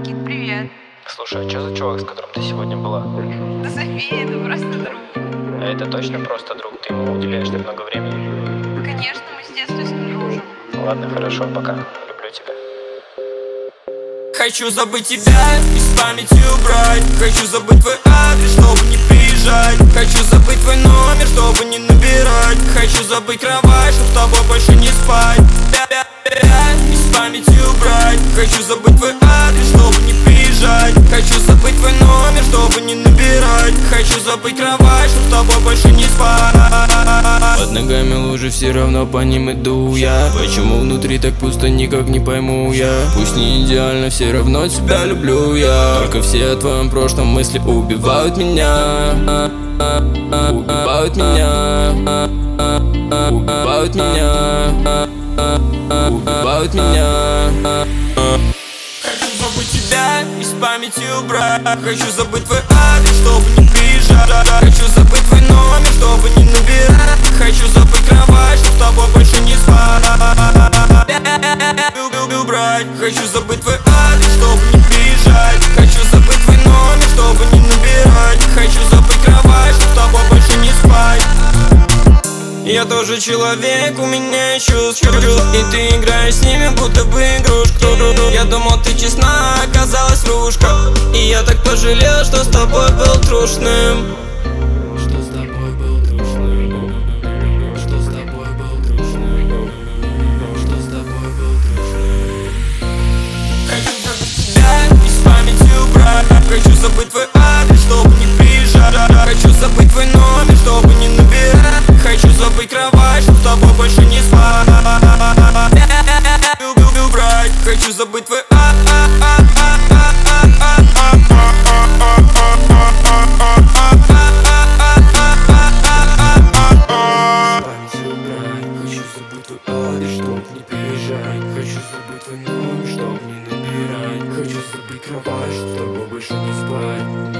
Никит, привет. Слушай, а что за чувак, с которым ты сегодня была? Да София, это просто друг. А это точно просто друг? Ты ему уделяешь так много времени? Ну, конечно, мы с детства с ним дружим. Ладно, хорошо, пока. Люблю тебя. Хочу забыть тебя, из памяти убрать. Хочу забыть твой адрес, чтобы не приезжать. Хочу забыть твой номер, чтобы не набирать. Хочу забыть кровать, чтобы с тобой больше не спать. Из памяти убрать. Хочу забыть твой адрес, чтобы не приезжать. Хочу забыть твой номер, чтобы не набирать. Хочу забыть кровать, чтобы с тобой больше не спать. Под ногами лужи, все равно по ним иду я. Почему внутри так пусто, никак не пойму я. Пусть не идеально, все равно тебя люблю я. Только все о твоем прошлом мысли убивают меня. Убивают меня. Убивают меня. Убивают меня. Хочу забыть тебя, из памяти убрать. Хочу забыть твой адрес, чтобы не приезжать. Хочу забыть твой номер, чтобы не набирать. Хочу забыть кровать, чтобы с тобой больше не спать. Убрать. Хочу забыть твой адрес, чтобы не приезжать. Хочу забыть твой номер, чтобы не набирать. Хочу забыть кровать, чтобы с тобой больше не спать. Я тоже человек, у меня чувства. И ты играешь с ними, будто бы игрушку. Я думал, ты честна, а оказалась врушка. И я так пожалел, что с тобой был трушным. Что с тобой был трушным. Что с тобой был трушным. Что с тобой был трушным. Хочу забыть тебя, из памяти убрать. Хочу забыть твой адрес, чтобы не приезжать. Хочу забыть твой номер, чтобы не набирать. Хочу забыть кровать, чтобы с тобой больше не спать. Убрать. Хочу забыть твой Хочу забыть твой адрес, чтоб не приезжать. Хочу забыть твой номер, чтоб не набирать. Хочу забыть кровать, чтоб с тобой больше не спать.